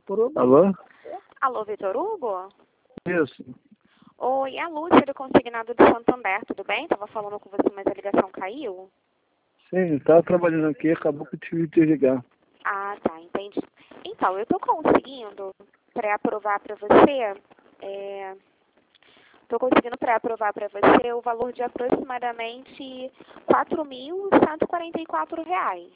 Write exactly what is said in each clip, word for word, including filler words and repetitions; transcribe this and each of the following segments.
Vitor Hugo? Alô? Alô, Vitor Hugo? Isso. Oi, é a Lúcia do Consignado de Santander, tudo bem? Tava falando com você, mas a ligação caiu. Sim, tava trabalhando aqui, acabou que eu tive que ligar. Ah, tá, entendi. Então, eu tô conseguindo pré-aprovar para você, é, tô conseguindo pré-aprovar para você o valor de aproximadamente quatro mil cento e quarenta e quatro reais.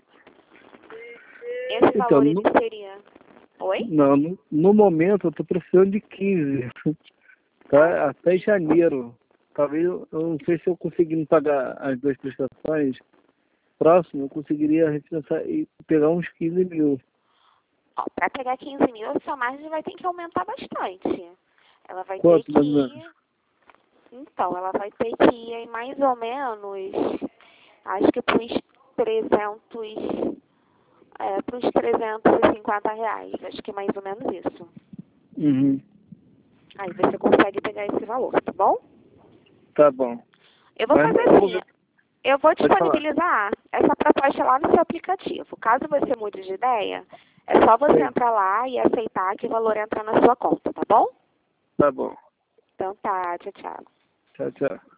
Esse Então, valor ele no, seria... Oi? não, no, no momento eu tô precisando de quinze, tá? Até janeiro. Talvez, eu eu não sei se eu conseguindo pagar as duas prestações, próximo eu conseguiria refinanciar e pegar uns quinze mil. Para pegar quinze mil, a sua margem vai ter que aumentar bastante. Ela vai ter Quanto, que mais ou menos? ir... Então, ela vai ter que ir em mais ou menos, acho que para uns trezentos, é, para uns trezentos e cinquenta reais. Acho que é mais ou menos isso. Uhum. Aí você consegue pegar esse valor, tá bom? Tá bom. Eu vou Mas fazer eu vou assim, ver. eu vou Pode falar. disponibilizar essa proposta lá no seu aplicativo. Caso você mude de ideia, é só você Sim. entrar lá e aceitar que o valor entra na sua conta, tá bom? Tá bom. Então tá, tchau, tchau. Tchau, tchau.